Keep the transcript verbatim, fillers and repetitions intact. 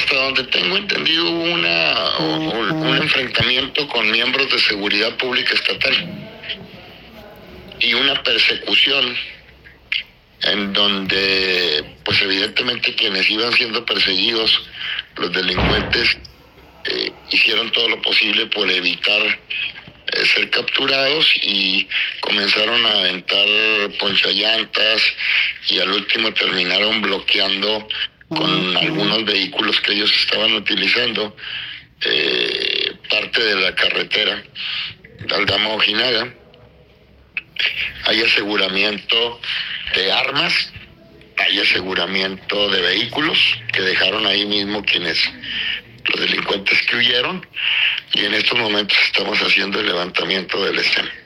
hasta donde tengo entendido hubo una, un, un enfrentamiento con miembros de seguridad pública estatal y una persecución en donde, pues evidentemente quienes iban siendo perseguidos, los delincuentes, eh, hicieron todo lo posible por evitar eh, ser capturados y comenzaron a aventar ponchallantas y al último terminaron bloqueando con algunos vehículos que ellos estaban utilizando eh, parte de la carretera Aldama Ojinaga. Hay aseguramiento de armas, hay aseguramiento de vehículos que dejaron ahí mismo quienes, los delincuentes que huyeron, y en estos momentos estamos haciendo el levantamiento de la escena.